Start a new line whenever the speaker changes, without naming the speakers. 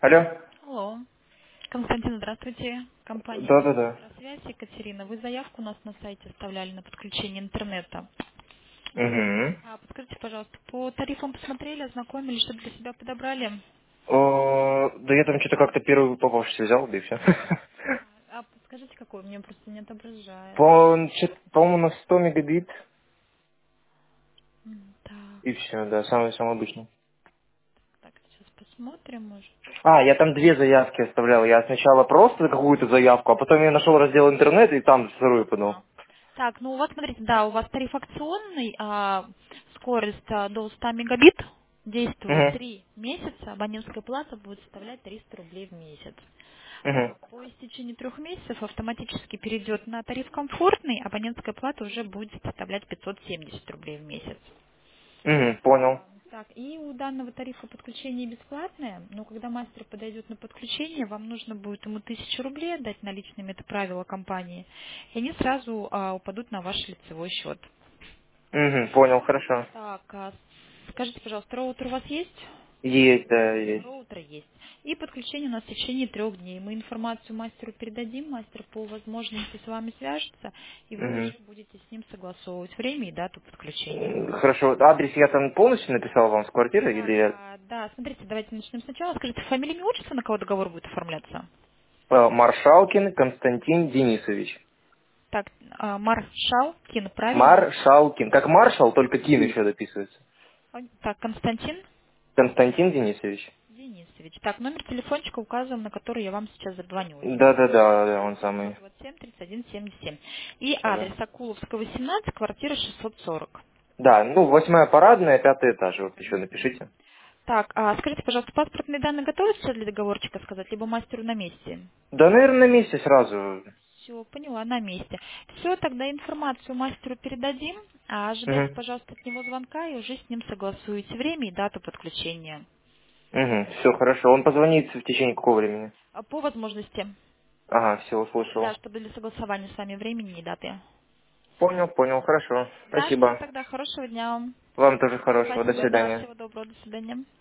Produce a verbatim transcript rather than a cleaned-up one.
Алло.
Алло. Константин, здравствуйте. Компания
Да-да-да.
«Связь», Екатерина. Вы заявку у нас на сайте оставляли на подключение интернета.
Угу.
А, подскажите, пожалуйста, по тарифам посмотрели, ознакомились, что для себя подобрали?
О, да я там что-то как-то первый попавшийся взял, да и все.
А подскажите, какой? Мне просто не отображает.
По, чё- по-моему, на сто мегабит.
М, Так,
И все, да, самый-самый обычный.
так, сейчас посмотрим, может.
А, я там две заявки оставлял. Я сначала просто какую-то заявку, а потом я нашел раздел интернет и там вторую подал.
А. Так, ну у вас, смотрите, да, у вас тариф акционный, а, скорость а, до ста мегабит, действует
Угу.
три месяца, абонентская плата будет составлять триста рублей в месяц.
Угу.
А, По истечении трех месяцев автоматически перейдет на тариф комфортный, абонентская плата уже будет составлять пятьсот семьдесят рублей в месяц.
Угу, понял.
А, Так, и у данного тарифа подключение бесплатное, но когда мастер подойдет на подключение, вам нужно будет ему тысячу рублей отдать наличными, это правило компании, и они сразу а, упадут на ваш лицевой счет.
Угу, понял, хорошо.
Так, а скажите, пожалуйста, роутер у вас есть?
Есть, да, есть.
Роутер есть. И подключение у нас в течение трех дней. Мы информацию мастеру передадим, мастер по возможности с вами свяжется, и вы
Угу.
уже будете с ним согласовывать время и дату подключения.
Хорошо. Адрес я там полностью написал вам с квартиры или
Так,
я...
а, да, смотрите, давайте начнем сначала. Скажите, фамилия, имя, отчество, на кого договор будет оформляться?
Э, Маршалкин Константин Денисович.
Так, а, Маршал, Кин, правильно?
Маршалкин. Как маршал, только Кин еще дописывается.
А, Так, Константин
Константин Денисович.
Денисович. Так, номер телефончика указываем, на который я вам сейчас зазвоню.
Да-да-да, да, он самый.
девятьсот двадцать семь тридцать один семьдесят семь. И
Ага.
адрес Акуловского, семнадцать, квартира шестьсот сорок.
Да, ну, восьмая парадная, пятый этаж. Вот еще напишите.
Так, а скажите, пожалуйста, паспортные данные готовы сейчас для договорчика сказать, либо мастеру на месте?
Да, наверное, на месте сразу.
Все, поняла, на месте. Все, тогда информацию мастеру передадим, а ожидайте,
Угу.
пожалуйста, от него звонка и уже с ним согласуете время и дату подключения.
Угу. Все хорошо. Он позвонит в течение какого времени?
А по возможности,
Ага, все,
да,
услышал.
чтобы для согласования с вами времени и даты.
Понял, понял, хорошо.
Да, все,
Спасибо.
тогда хорошего дня вам.
Вам тоже хорошего. До
Спасибо, да,
свидания.
всего доброго, до свидания.